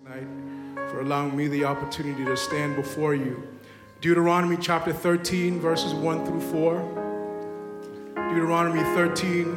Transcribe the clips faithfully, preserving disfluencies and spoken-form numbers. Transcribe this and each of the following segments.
tonight for allowing me the opportunity to stand before you. Deuteronomy chapter thirteen, verses one through four. Deuteronomy thirteen,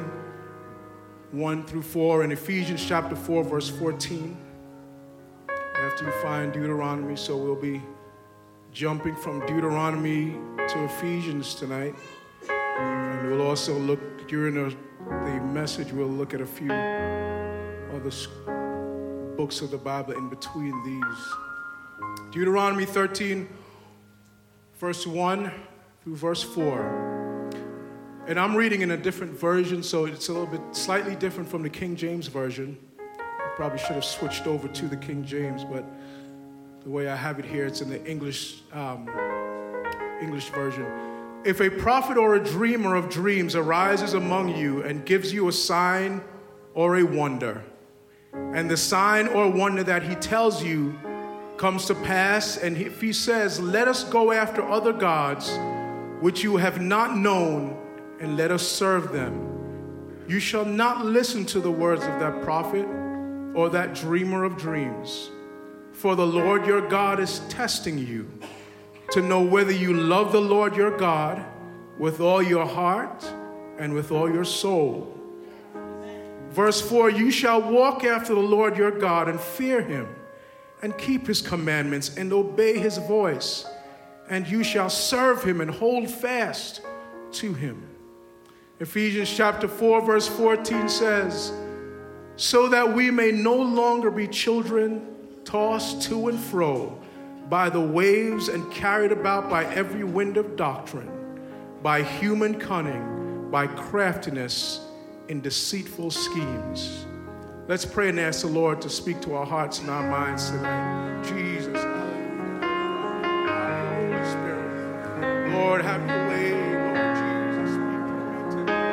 one through four, and Ephesians chapter four, verse fourteen. After you find Deuteronomy, so we'll be jumping from Deuteronomy to Ephesians tonight. And we'll also look, during the, the message, we'll look at a few other books of the Bible in between these. Deuteronomy thirteen, verse one through verse four. And I'm reading in a different version, so it's a little bit slightly different from the King James Version. I probably should have switched over to the King James, but the way I have it here, it's in the English um, English version. If a prophet or a dreamer of dreams arises among you and gives you a sign or a wonder, and the sign or wonder that he tells you comes to pass, and if he says, "Let us go after other gods which you have not known, and let us serve them," you shall not listen to the words of that prophet or that dreamer of dreams. For the Lord your God is testing you to know whether you love the Lord your God with all your heart and with all your soul. Verse four, you shall walk after the Lord your God and fear him and keep his commandments and obey his voice, and you shall serve him and hold fast to him. Ephesians chapter four, verse fourteen says, so that we may no longer be children tossed to and fro by the waves and carried about by every wind of doctrine, by human cunning, by craftiness in deceitful schemes. Let's pray and ask the Lord to speak to our hearts and our minds tonight. Jesus, hallelujah. Holy Spirit, Lord, have your way. Lord Jesus, speak to me tonight.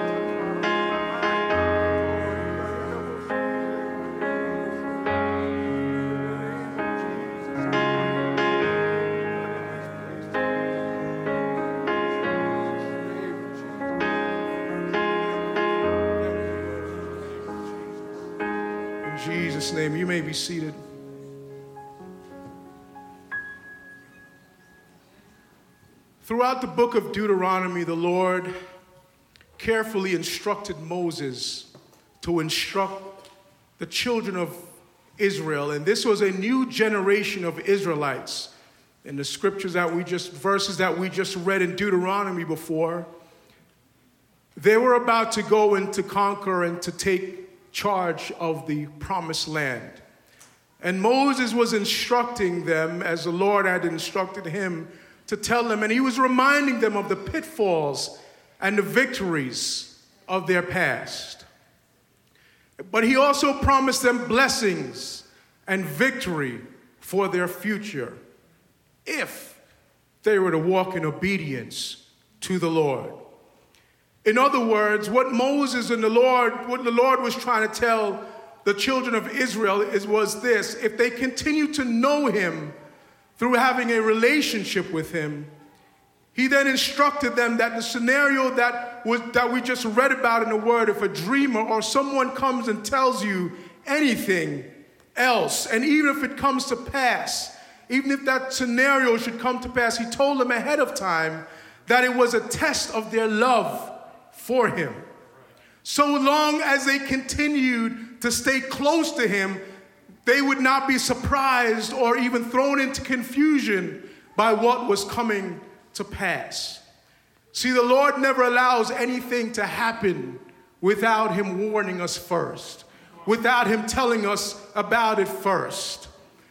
In Jesus' name, you may be seated. Throughout the book of Deuteronomy, the Lord carefully instructed Moses to instruct the children of Israel. And this was a new generation of Israelites. In the scriptures that we just, verses that we just read in Deuteronomy before, they were about to go and to conquer and to take charge of the promised land. And Moses was instructing them as the Lord had instructed him to tell them, and he was reminding them of the pitfalls and the victories of their past. But he also promised them blessings and victory for their future if they were to walk in obedience to the Lord. In other words, what Moses and the Lord, what the Lord was trying to tell the children of Israel is, was this: if they continue to know him through having a relationship with him, he then instructed them that the scenario that was that we just read about in the word, if a dreamer or someone comes and tells you anything else, and even if it comes to pass, even if that scenario should come to pass, he told them ahead of time that it was a test of their love for him. So long as they continued to stay close to him, they would not be surprised or even thrown into confusion by what was coming to pass. See, the Lord never allows anything to happen without him warning us first, without him telling us about it first.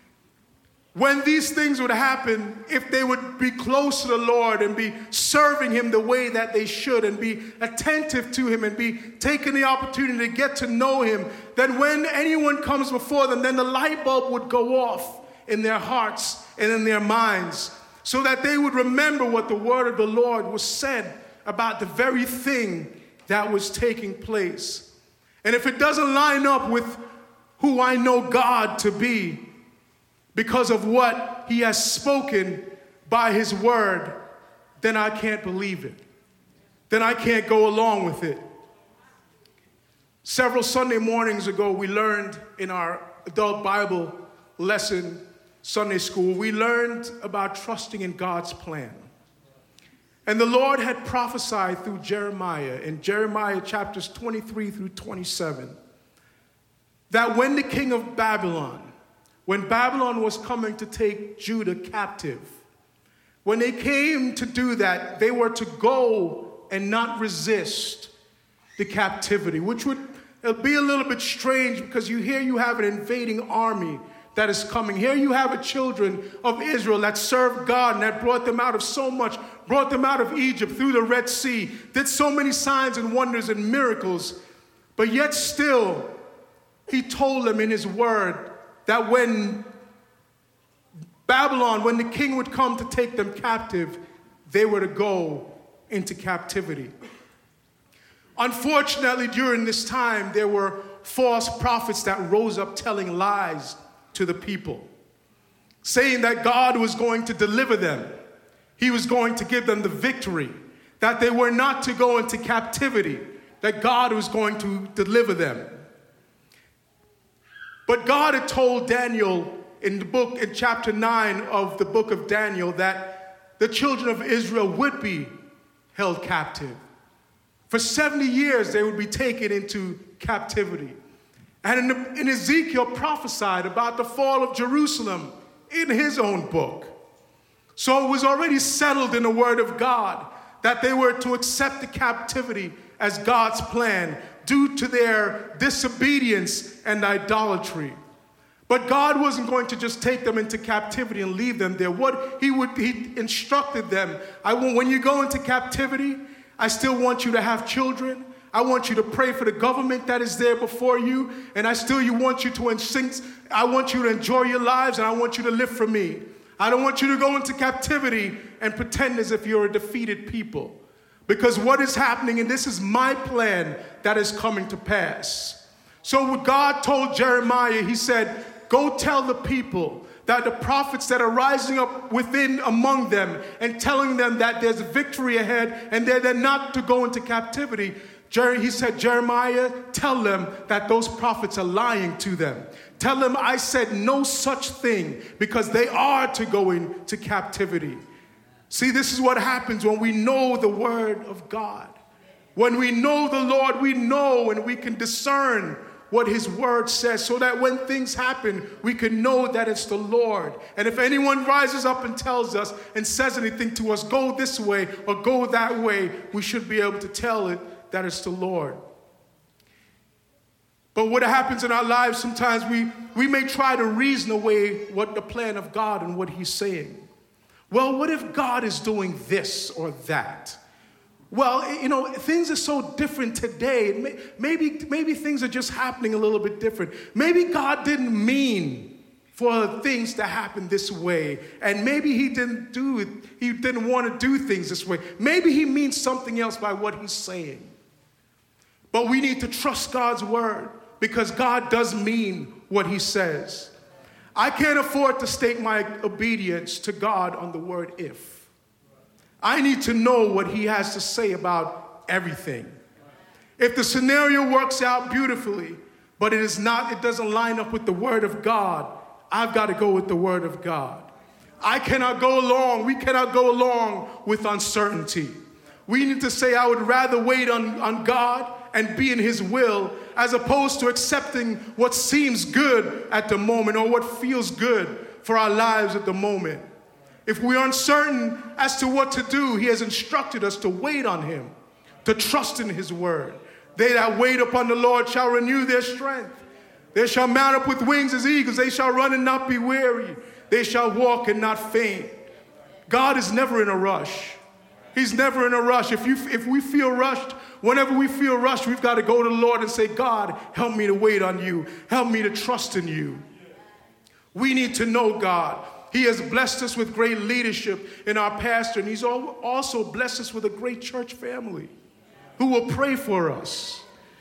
When these things would happen, if they would be close to the Lord and be serving him the way that they should and be attentive to him and be taking the opportunity to get to know him, then when anyone comes before them, then the light bulb would go off in their hearts and in their minds so that they would remember what the word of the Lord was said about the very thing that was taking place. And if it doesn't line up with who I know God to be, because of what he has spoken by his word, then I can't believe it. Then I can't go along with it. Several Sunday mornings ago, we learned in our adult Bible lesson, Sunday school, we learned about trusting in God's plan. And the Lord had prophesied through Jeremiah in Jeremiah chapters twenty-three through twenty-seven that when the king of Babylon, when Babylon was coming to take Judah captive, when they came to do that, they were to go and not resist the captivity, which would be a little bit strange because you hear you have an invading army that is coming. Here you have the children of Israel that served God and that brought them out of so much, brought them out of Egypt through the Red Sea, did so many signs and wonders and miracles. But yet still, he told them in his word that when Babylon, when the king would come to take them captive, they were to go into captivity. Unfortunately, during this time, there were false prophets that rose up telling lies to the people, saying that God was going to deliver them. He was going to give them the victory, that they were not to go into captivity, that God was going to deliver them. But God had told Daniel in the book, in chapter nine of the book of Daniel, that the children of Israel would be held captive. For seventy years, they would be taken into captivity. And in, the, in Ezekiel prophesied about the fall of Jerusalem in his own book. So it was already settled in the word of God that they were to accept the captivity as God's plan due to their disobedience and idolatry. But God wasn't going to just take them into captivity and leave them there. What he would, he instructed them, I want, when you go into captivity, I still want you to have children. I want you to pray for the government that is there before you. And I still you want you to instinct, I want you to enjoy your lives and I want you to live for me. I don't want you to go into captivity and pretend as if you're a defeated people. Because what is happening, and this is my plan that is coming to pass. So what God told Jeremiah, he said, go tell the people that the prophets that are rising up within among them and telling them that there's victory ahead and they're, they're not to go into captivity. He said, Jeremiah, tell them that those prophets are lying to them. Tell them I said no such thing because they are to go into captivity. See, this is what happens when we know the word of God. When we know the Lord, we know and we can discern what his word says so that when things happen, we can know that it's the Lord. And if anyone rises up and tells us and says anything to us, go this way or go that way, we should be able to tell it that it's the Lord. But what happens in our lives, sometimes we, we may try to reason away what the plan of God and what he's saying. Well, what if God is doing this or that? Well, you know, things are so different today. Maybe, maybe things are just happening a little bit different. Maybe God didn't mean for things to happen this way. And maybe he didn't do it. He didn't want to do things this way. Maybe he means something else by what he's saying. But we need to trust God's word because God does mean what he says. I can't afford to stake my obedience to God on the word if. I need to know what he has to say about everything. If the scenario works out beautifully, but it is not, it doesn't line up with the word of God, I've got to go with the word of God. I cannot go along, we cannot go along with uncertainty. We need to say, I would rather wait on, on God and be in his will as opposed to accepting what seems good at the moment or what feels good for our lives at the moment. If we are uncertain as to what to do, he has instructed us to wait on him, to trust in his word. They that wait upon the Lord shall renew their strength. They shall mount up with wings as eagles. They shall run and not be weary. They shall walk and not faint. God is never in a rush. He's never in a rush. If you, if we feel rushed, whenever we feel rushed, we've got to go to the Lord and say, God, help me to wait on you. Help me to trust in you. We need to know God. He has blessed us with great leadership in our pastor, and he's also blessed us with a great church family who will pray for us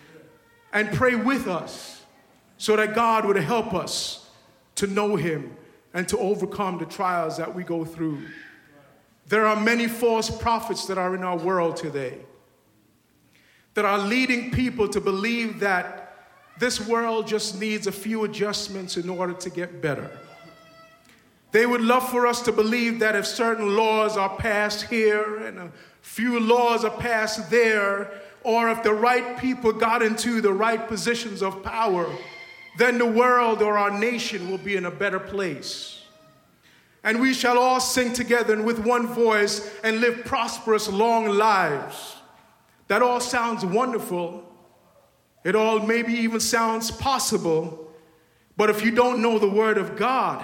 and pray with us so that God would help us to know him and to overcome the trials that we go through. There are many false prophets that are in our world today that are leading people to believe that this world just needs a few adjustments in order to get better. They would love for us to believe that if certain laws are passed here and a few laws are passed there, or if the right people got into the right positions of power, then the world or our nation will be in a better place. And we shall all sing together and with one voice and live prosperous, long lives. That all sounds wonderful. It all maybe even sounds possible. But if you don't know the Word of God,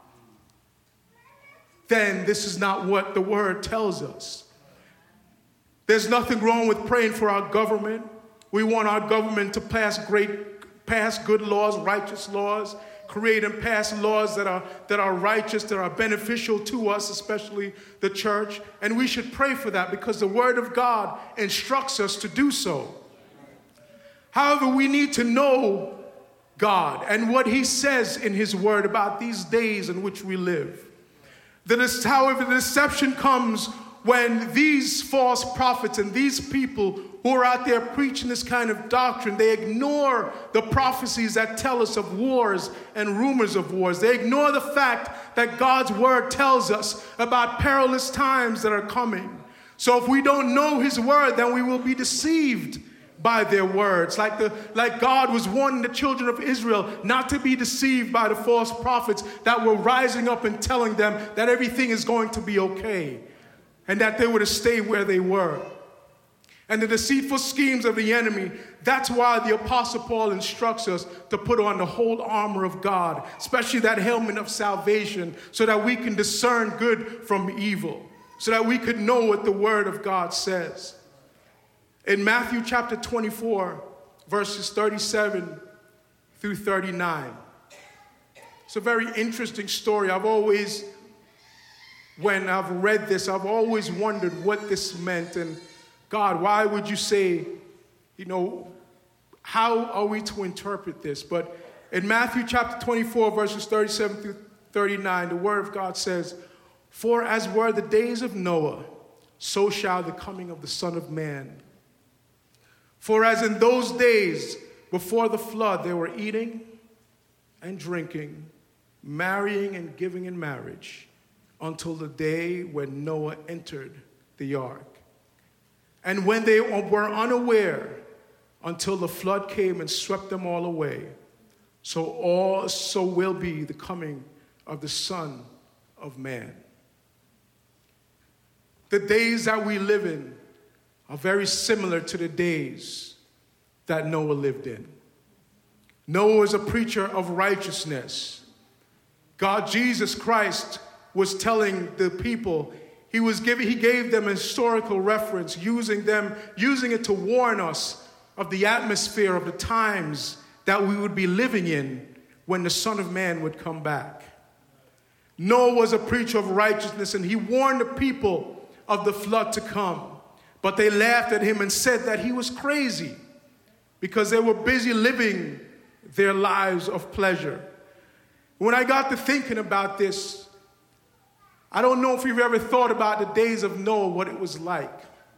then this is not what the Word tells us. There's nothing wrong with praying for our government. We want our government to pass great, pass good laws, righteous laws, create and pass laws that are, that are righteous, that are beneficial to us, especially the church. And we should pray for that because the Word of God instructs us to do so. However, we need to know God and what He says in His Word about these days in which we live. The, however, the deception comes when these false prophets and these people who are out there preaching this kind of doctrine, they ignore the prophecies that tell us of wars and rumors of wars. They ignore the fact that God's Word tells us about perilous times that are coming. So if we don't know His Word, then we will be deceived by their words. Like, the, like God was warning the children of Israel not to be deceived by the false prophets that were rising up and telling them that everything is going to be okay and that they were to stay where they were. And the deceitful schemes of the enemy, that's why the Apostle Paul instructs us to put on the whole armor of God, especially that helmet of salvation, so that we can discern good from evil, so that we could know what the Word of God says. In Matthew chapter twenty-four, verses thirty-seven through thirty-nine, it's a very interesting story. I've always, when I've read this, I've always wondered what this meant. And God, why would you say, you know, how are we to interpret this? But in Matthew chapter twenty-four, verses thirty-seven through thirty-nine, the Word of God says, "For as were the days of Noah, so shall the coming of the Son of Man. For as in those days before the flood, they were eating and drinking, marrying and giving in marriage, until the day when Noah entered the ark. And when they were unaware, until the flood came and swept them all away, so all so will be the coming of the Son of Man." The days that we live in are very similar to the days that Noah lived in. Noah was a preacher of righteousness. God, Jesus Christ, was telling the people, he was giving, he gave them a historical reference, using them, using it to warn us of the atmosphere of the times that we would be living in when the Son of Man would come back. Noah was a preacher of righteousness, and he warned the people of the flood to come. But they laughed at him and said that he was crazy because they were busy living their lives of pleasure. When I got to thinking about this, I don't know if you've ever thought about the days of Noah, what it was like.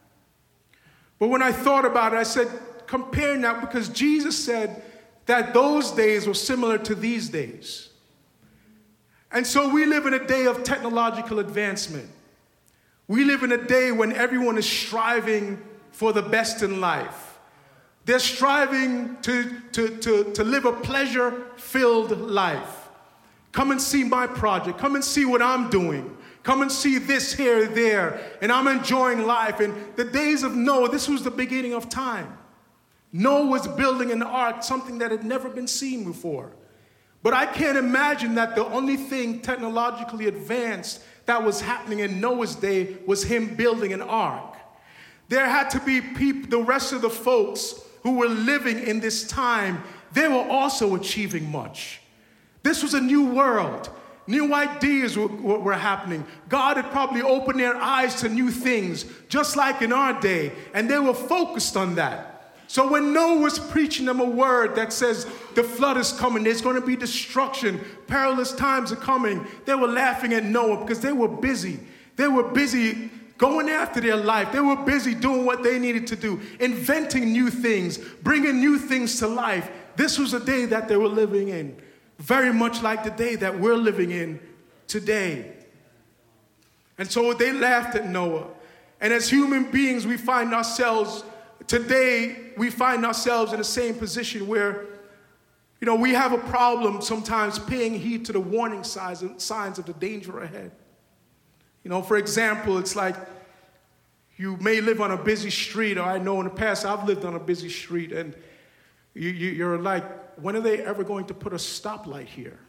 But when I thought about it, I said, comparing that, because Jesus said that those days were similar to these days. And so we live in a day of technological advancement. We live in a day when everyone is striving for the best in life. They're striving to, to, to, to live a pleasure-filled life. Come and see my project. Come and see what I'm doing. Come and see this here, there. And I'm enjoying life. And the days of Noah, this was the beginning of time. Noah was building an ark, something that had never been seen before. But I can't imagine that the only thing technologically advanced that was happening in Noah's day was him building an ark. There had to be people, the rest of the folks who were living in this time, they were also achieving much. This was a new world. New ideas were, were, were happening. God had probably opened their eyes to new things, just like in our day, and they were focused on that. So when Noah was preaching them a word that says the flood is coming, there's going to be destruction, perilous times are coming, they were laughing at Noah because they were busy. They were busy going after their life. They were busy doing what they needed to do, inventing new things, bringing new things to life. This was a day that they were living in, very much like the day that we're living in today. And so they laughed at Noah. And as human beings, we find ourselves, today, we find ourselves in the same position where, you know, we have a problem sometimes paying heed to the warning signs, signs of the danger ahead. You know, for example, it's like you may live on a busy street, or I know in the past I've lived on a busy street, and you, you, you're like, when are they ever going to put a stoplight here?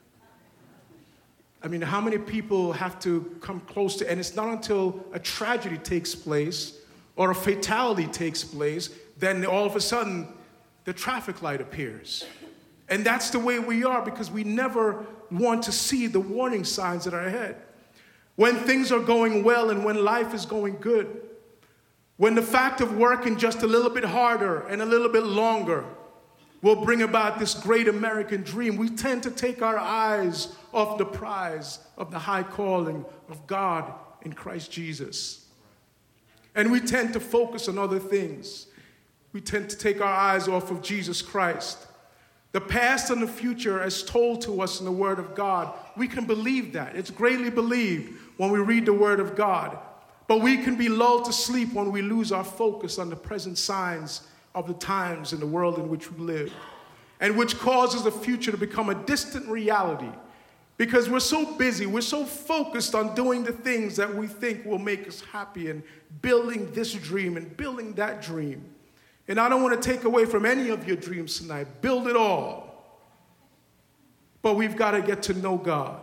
I mean, how many people have to come close to, and it's not until a tragedy takes place or a fatality takes place, then all of a sudden the traffic light appears. And that's the way we are, because we never want to see the warning signs that are ahead. When things are going well and when life is going good, when the fact of working just a little bit harder and a little bit longer will bring about this great American dream, we tend to take our eyes off the prize of the high calling of God in Christ Jesus. And we tend to focus on other things. We tend to take our eyes off of Jesus Christ. The past and the future as told to us in the Word of God, we can believe that. It's greatly believed when we read the Word of God. But we can be lulled to sleep when we lose our focus on the present signs of the times in the world in which we live, and which causes the future to become a distant reality because we're so busy, we're so focused on doing the things that we think will make us happy and building this dream and building that dream. And I don't want to take away from any of your dreams tonight. Build it all. But we've got to get to know God.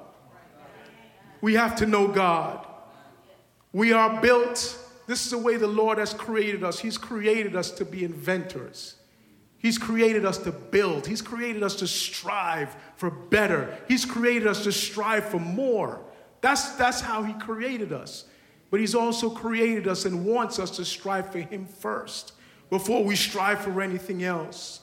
We have to know God. We are built. This is the way the Lord has created us. He's created us to be inventors. He's created us to build. He's created us to strive for better. He's created us to strive for more. That's, that's how he created us. But he's also created us and wants us to strive for him first before we strive for anything else.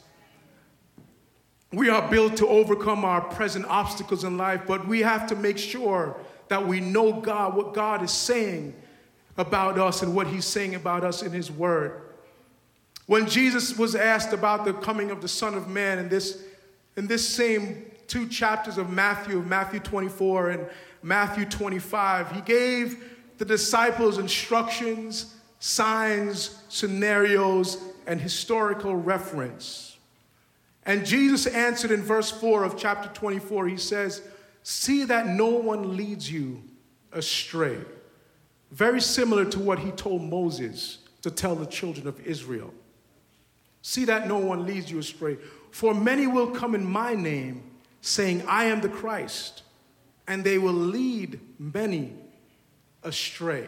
We are built to overcome our present obstacles in life, but we have to make sure that we know God, what God is saying about us and what he's saying about us in his word. When Jesus was asked about the coming of the Son of Man in this, in this same two chapters of Matthew, Matthew twenty-four and Matthew twenty-five, he gave the disciples instructions, signs, scenarios, and historical reference. And Jesus answered in verse four of chapter twenty-four, he says, "See that no one leads you astray." Very similar to what he told Moses to tell the children of Israel. See that no one leads you astray. For many will come in my name, saying, I am the Christ, and they will lead many astray.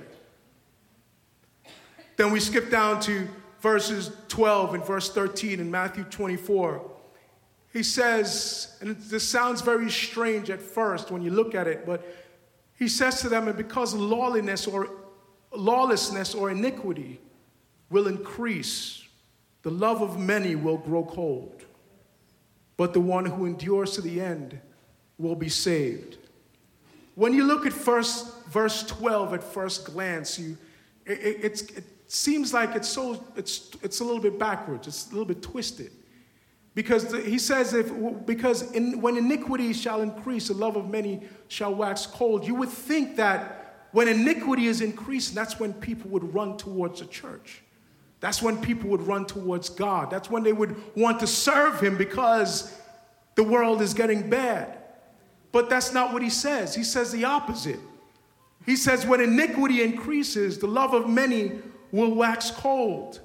Then we skip down to verses twelve and verse thirteen in Matthew twenty-four. He says, and this sounds very strange at first when you look at it, but he says to them, and because lawlessness or lawlessness or iniquity will increase, the love of many will grow cold. But the one who endures to the end will be saved. When you look at first, verse twelve at first glance, you it, it, it's, it seems like it's so it's it's a little bit backwards. It's a little bit twisted. Because the, he says, if because in, when iniquity shall increase, the love of many shall wax cold. You would think that when iniquity is increasing, that's when people would run towards the church. That's when people would run towards God. That's when they would want to serve him because the world is getting bad. But that's not what he says. He says the opposite. He says when iniquity increases, the love of many will wax cold.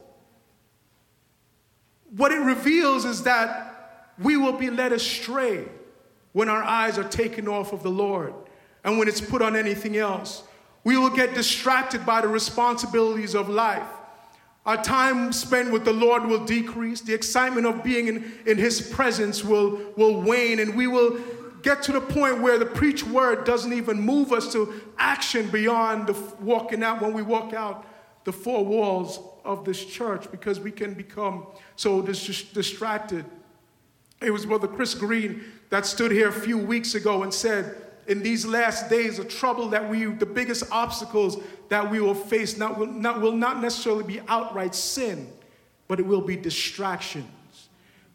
What it reveals is that we will be led astray when our eyes are taken off of the Lord and when it's put on anything else. We will get distracted by the responsibilities of life. Our time spent with the Lord will decrease. The excitement of being in, in his presence will, will wane, and we will get to the point where the preached word doesn't even move us to action beyond the walking out when we walk out the four walls of this church, because we can become so dis- distracted. It was Brother Chris Green that stood here a few weeks ago and said, in these last days, the trouble that we, the biggest obstacles that we will face not, will, not, will not necessarily be outright sin, but it will be distractions.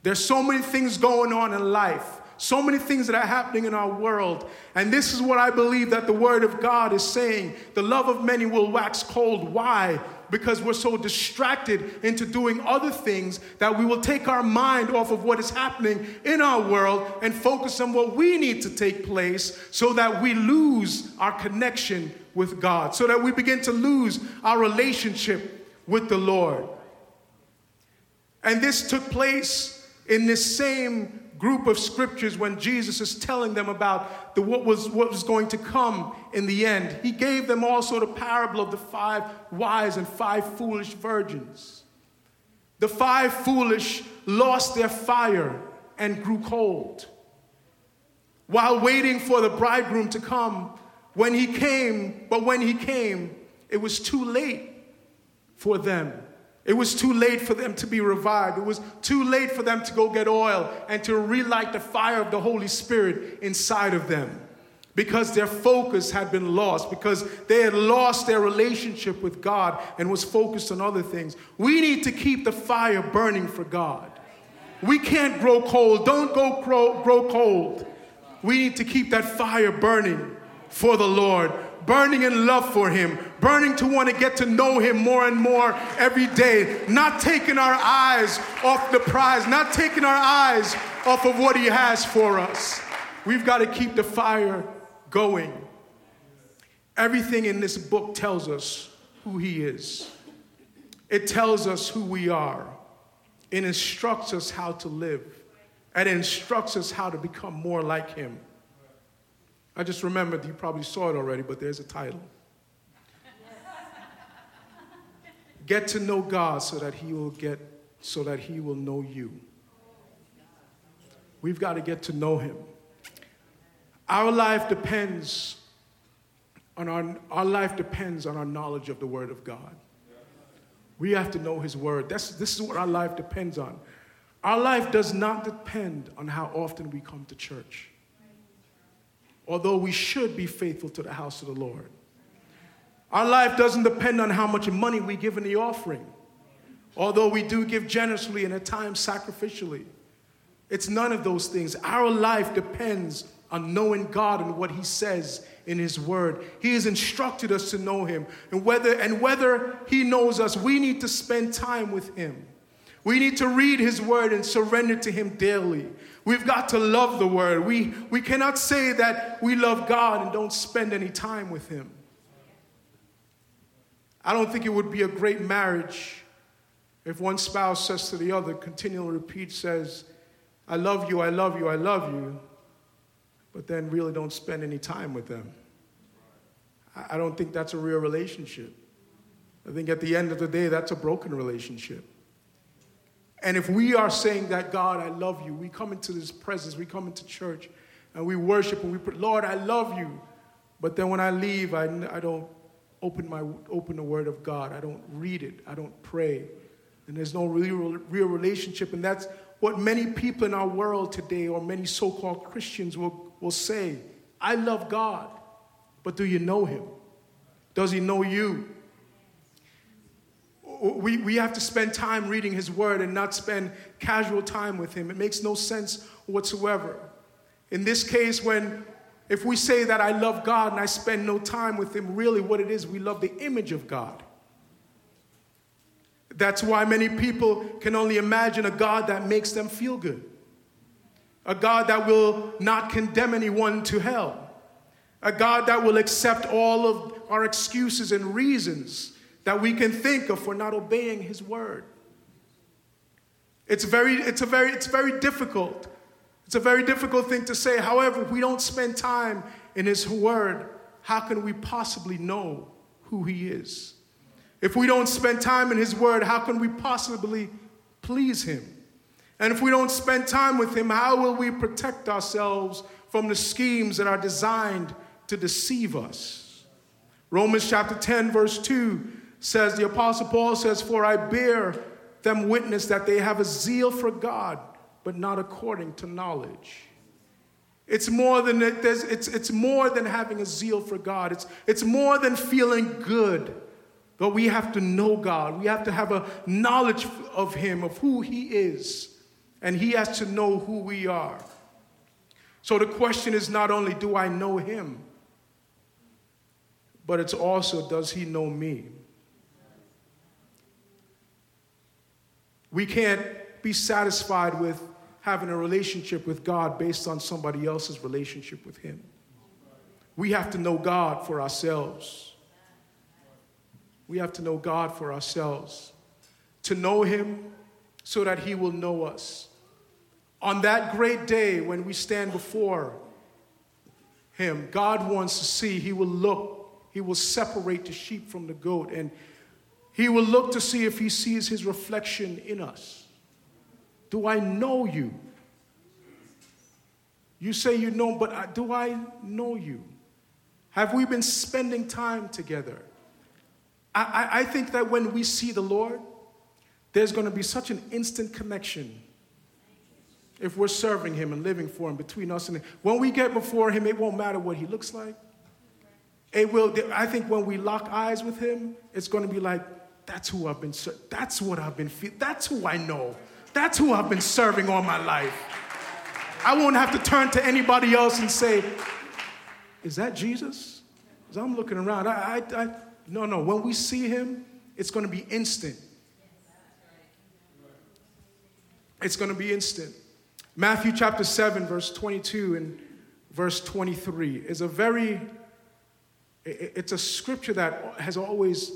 There's so many things going on in life, so many things that are happening in our world. And this is what I believe that the Word of God is saying. The love of many will wax cold. Why? Because we're so distracted into doing other things that we will take our mind off of what is happening in our world and focus on what we need to take place, so that we lose our connection with God, so that we begin to lose our relationship with the Lord. And this took place in this same group of scriptures when Jesus is telling them about the, what was what was going to come in the end. He gave them also the parable of the five wise and five foolish virgins. The five foolish lost their fire and grew cold. While waiting for the bridegroom to come, when he came, but when he came, it was too late for them. It was too late for them to be revived. It was too late for them to go get oil and to relight the fire of the Holy Spirit inside of them, because their focus had been lost, because they had lost their relationship with God and was focused on other things. We need to keep the fire burning for God. We can't grow cold. Don't go grow, grow cold. We need to keep that fire burning for the Lord, burning in love for him, burning to want to get to know him more and more every day, not taking our eyes off the prize, not taking our eyes off of what he has for us. We've got to keep the fire going. Everything in this book tells us who he is. It tells us who we are. It instructs us how to live. And it instructs us how to become more like him. I just remembered, you probably saw it already, but there's a title. Get to know God so that he will get, so that he will know you. We've got to get to know him. Our life depends on our, our life depends on our knowledge of the Word of God. We have to know his Word. That's, this is what our life depends on. Our life does not depend on how often we come to church, although we should be faithful to the house of the Lord. Our life doesn't depend on how much money we give in the offering, although we do give generously and at times sacrificially. It's none of those things. Our life depends on knowing God and what he says in his word. He has instructed us to know him. And whether, and whether he knows us, we need to spend time with him. We need to read his word and surrender to him daily. We've got to love the word. We, we cannot say that we love God and don't spend any time with him. I don't think it would be a great marriage if one spouse says to the other, continually repeats, says, I love you, I love you, I love you, but then really don't spend any time with them. I don't think that's a real relationship. I think at the end of the day, that's a broken relationship. And if we are saying that, God, I love you, we come into this presence, we come into church, and we worship, and we pray, Lord, I love you. But then when I leave, I, I don't open my open the Word of God. I don't read it. I don't pray. And there's no real, real relationship. And that's what many people in our world today, or many so-called Christians, will, will say. I love God, but do you know him? Does he know you? We, we have to spend time reading his word and not spend casual time with him. It makes no sense whatsoever. In this case, when if we say that I love God and I spend no time with him, really what it is, we love the image of God. That's why many people can only imagine a God that makes them feel good. A God that will not condemn anyone to hell. A God that will accept all of our excuses and reasons that we can think of for not obeying his word. It's very, it's a very, it's very difficult. It's a very difficult thing to say. However, if we don't spend time in his word, how can we possibly know who he is? If we don't spend time in his word, how can we possibly please him? And if we don't spend time with him, how will we protect ourselves from the schemes that are designed to deceive us? Romans chapter ten, verse two says, the Apostle Paul says, for I bear them witness that they have a zeal for God, but not according to knowledge. It's more than it's, it's more than having a zeal for God. It's, it's more than feeling good. But we have to know God. We have to have a knowledge of him, of who he is. And he has to know who we are. So the question is not only do I know him, but it's also does he know me? We can't be satisfied with having a relationship with God based on somebody else's relationship with him. We have to know God for ourselves. We have to know God for ourselves. To know him so that he will know us. On that great day when we stand before him, God wants to see, he will look, he will separate the sheep from the goat, and he will look to see if he sees his reflection in us. Do I know you? You say you know, but I, do I know you? Have we been spending time together? I, I, I think that when we see the Lord, there's going to be such an instant connection if we're serving him and living for him between us and him. When we get before him, it won't matter what he looks like. It will. I think when we lock eyes with him, it's going to be like, that's who I've been serving. That's what I've been feeling. That's who I know. That's who I've been serving all my life. I won't have to turn to anybody else and say, is that Jesus? Because I'm looking around. I, I, I, no, no. When we see him, it's going to be instant. It's going to be instant. Matthew chapter seven, verse twenty-two and verse twenty-three is a very, it's a scripture that has always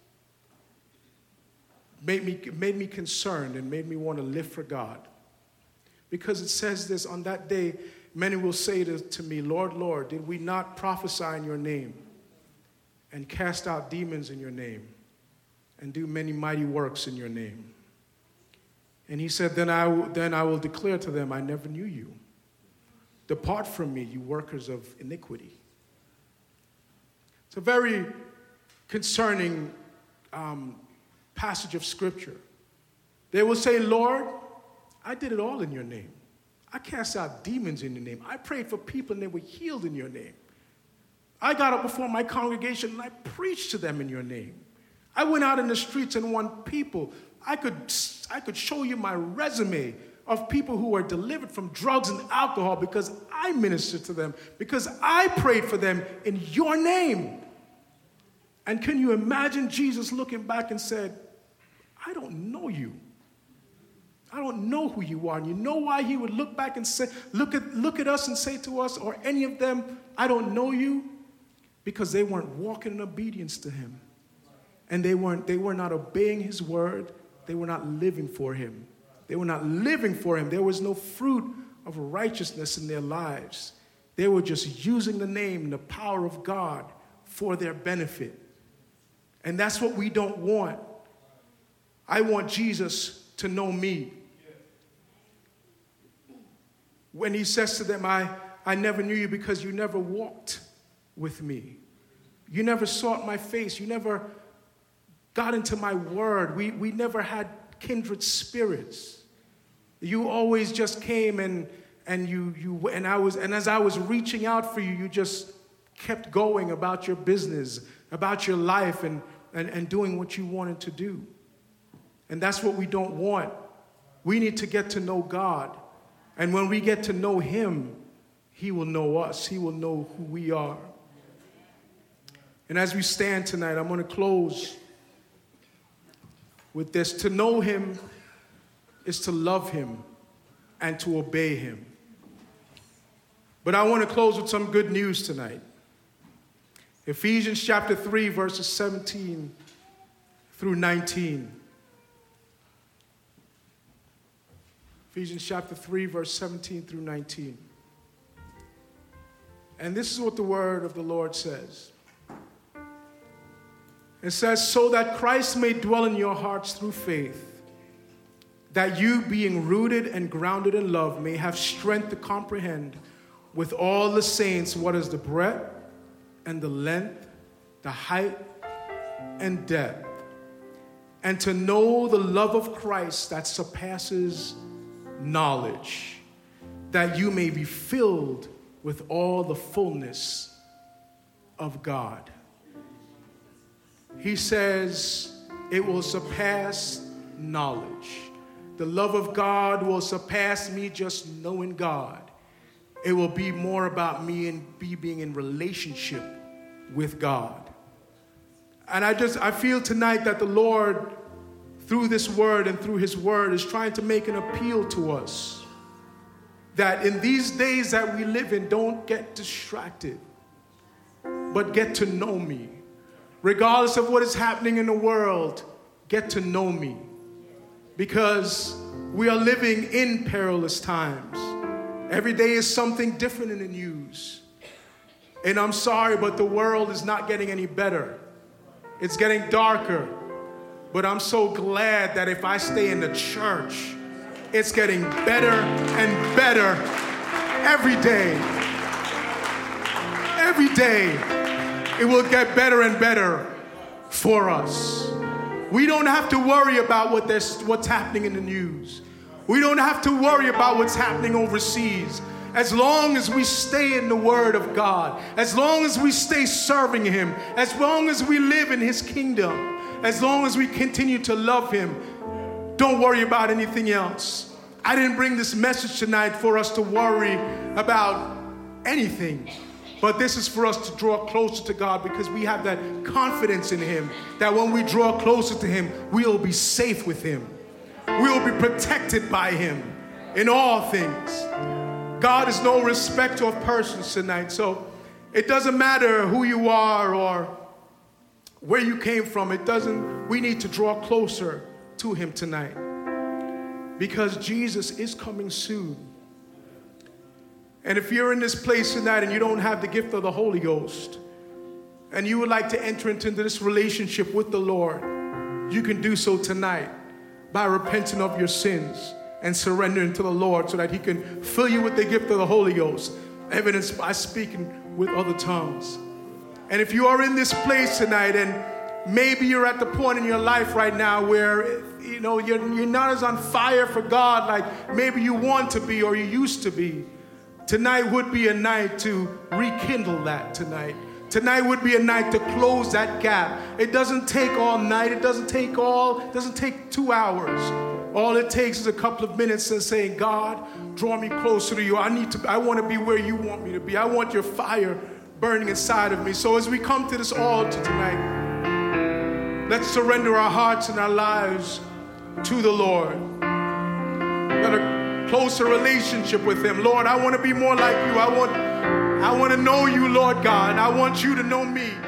made me, made me concerned and made me want to live for God. Because it says this, on that day, many will say to, to me, Lord, Lord, did we not prophesy in your name and cast out demons in your name and do many mighty works in your name? And he said, then I, then I will declare to them, I never knew you. Depart from me, you workers of iniquity. It's a very concerning um, passage of scripture. They will say, Lord, I did it all in your name. I cast out demons in your name. I prayed for people and they were healed in your name. I got up before my congregation and I preached to them in your name. I went out in the streets and won people. I could, I could show you my resume of people who are delivered from drugs and alcohol because I ministered to them, because I prayed for them in your name. And can you imagine Jesus looking back and said, I don't know you. I don't know who you are. And you know why he would look back and say, look at, look at us and say to us, or any of them, I don't know you? Because they weren't walking in obedience to him. And they weren't, they were not obeying his word. They were not living for him. They were not living for him. There was no fruit of righteousness in their lives. They were just using the name and the power of God for their benefit. And that's what we don't want. I want Jesus to know me. When he says to them, I, I never knew you because you never walked with me. You never sought my face. You never got into my word. We, we never had kindred spirits. You always just came and and you you and I was and as I was reaching out for you, you just kept going about your business, about your life, and and, and doing what you wanted to do. And that's what we don't want. We need to get to know God. And when we get to know him, he will know us. He will know who we are. And as we stand tonight, I'm going to close with this. To know him is to love him and to obey him. But I want to close with some good news tonight. Ephesians chapter three, verses seventeen through nineteen. Ephesians chapter three, verse seventeen through nineteen. And this is what the word of the Lord says. It says, so that Christ may dwell in your hearts through faith, that you, being rooted and grounded in love, may have strength to comprehend with all the saints what is the breadth and the length, the height and depth, and to know the love of Christ that surpasses knowledge, that you may be filled with all the fullness of God. He says it will surpass knowledge. the love of God will surpass me just knowing God. It will be more about me and be being in relationship with God. And I just, I feel tonight that the Lord, through this word and through his word, is trying to make an appeal to us. That in these days that we live in, don't get distracted, but get to know me. Regardless of what is happening in the world, get to know me. Because we are living in perilous times. Every day is something different in the news. And I'm sorry, but the world is not getting any better. It's getting darker. But I'm so glad that if I stay in the church, it's getting better and better every day. Every day, it will get better and better for us. We don't have to worry about what there's, what's happening in the news. We don't have to worry about what's happening overseas. As long as we stay in the Word of God, as long as we stay serving Him, as long as we live in His kingdom, as long as we continue to love Him, don't worry about anything else. I didn't bring this message tonight for us to worry about anything. But this is for us to draw closer to God, because we have that confidence in Him that when we draw closer to Him, we will be safe with Him. We will be protected by Him in all things. God is no respecter of persons tonight. So it doesn't matter who you are or where you came from. It doesn't, we need to draw closer to Him tonight, because Jesus is coming soon. And if you're in this place tonight and you don't have the gift of the Holy Ghost, and you would like to enter into this relationship with the Lord, you can do so tonight by repenting of your sins and surrendering to the Lord so that He can fill you with the gift of the Holy Ghost, evidenced by speaking with other tongues. And if you are in this place tonight, and maybe you're at the point in your life right now where, you know, you're, you're not as on fire for God like maybe you want to be or you used to be, tonight would be a night to rekindle that tonight. Tonight would be a night to close that gap. It doesn't take all night. It doesn't take all, it doesn't take two hours. All it takes is a couple of minutes and saying, God, draw me closer to you. I need to, I want to be where you want me to be. I want your fire burning inside of me. So as we come to this altar tonight, let's surrender our hearts and our lives to the Lord. Let a closer relationship with Him. Lord, I want to be more like you. I want, I want to know you, Lord God. I want you to know me.